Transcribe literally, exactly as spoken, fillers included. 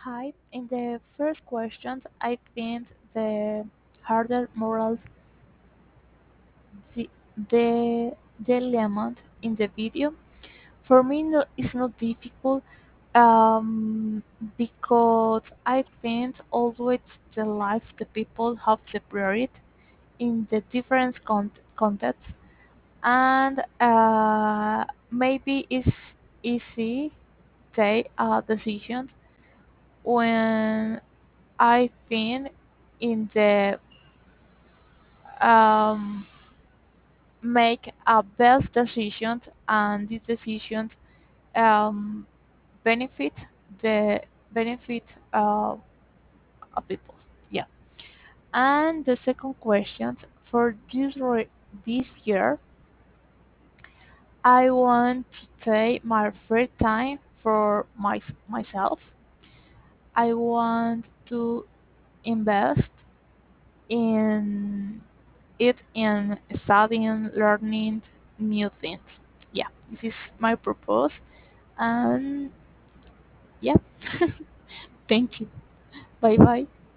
Hi. In the first question, I think the harder moral the the dilemma in the video for me no, it's not difficult um, because I think always the life the people have the priority in the different con- contexts and uh, maybe it's easy take a decision when I think in the um, make a best decision and these decisions um, benefit the benefit uh, of people. Yeah. And the second question for this re- this year, I want to take my free time for my, myself. I want to invest in it in studying, learning new things. Yeah, this is my purpose. And yeah, thank you. Bye bye.